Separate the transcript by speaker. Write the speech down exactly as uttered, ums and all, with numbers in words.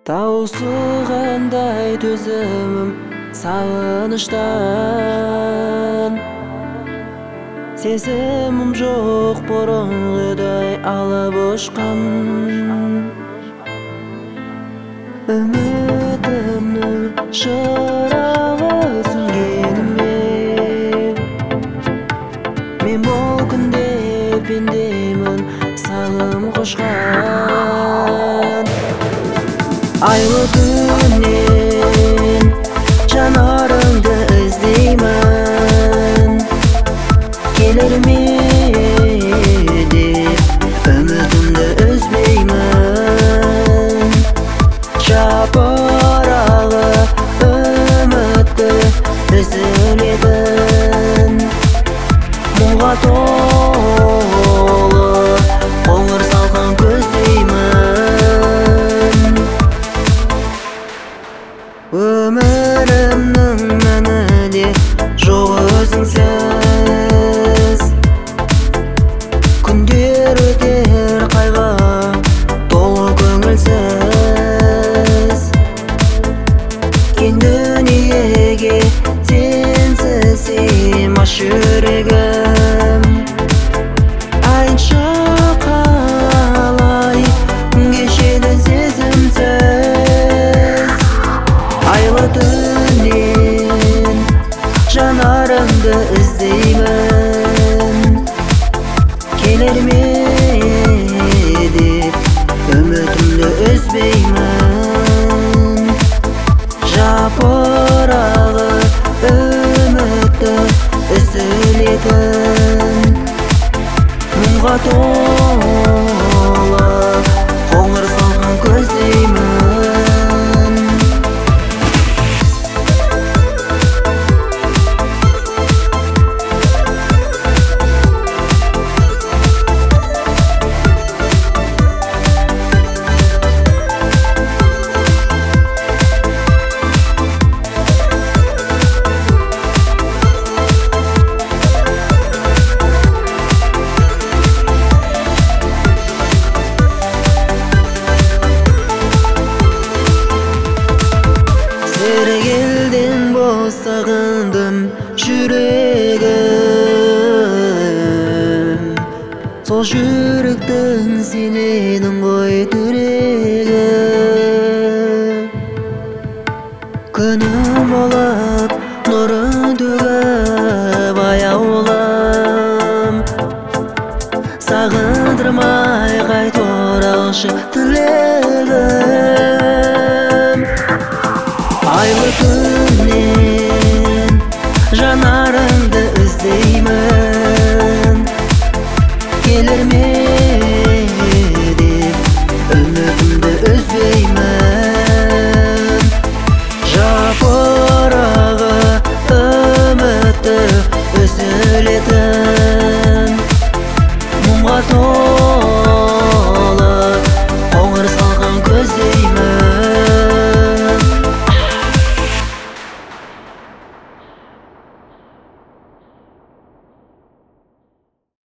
Speaker 1: Таусылгандай төзүмүм сагынычтан, сезимим жок бұрынғыдай алып ұшқан. Үмітімнің шырағы сөнгеніме, мен бұл күнде пендемін сағым қошқан. Айлы күннен жанарыңды іздеймін, келер ме деп үмітімді үзбеймін. Жапырағы үмітті үзілетін, мұңға толы қоңыр салқын көздеймін. Өмірімнің мәнінде жоқ өзіңсіз, күндер өтер қайғы толы көңілсіз. Кең дүниеге сенсіз сыймас жүрегім, айтшы қалай кешеді сезімсіз. Айлы түннен жанарымды іздеймін, келер ме деп үмітімді үзбеймін. Жапырағы үмітті үзілетін, мұңға толы қоңыр салқын көздеймін. Сергелден босағындым жүрегім, сол жүректің сенедің ғой түрегі. Күнім болып нұрын төгіп аяулым, сағындырмай қайт оралшы тілегім. Айлы күн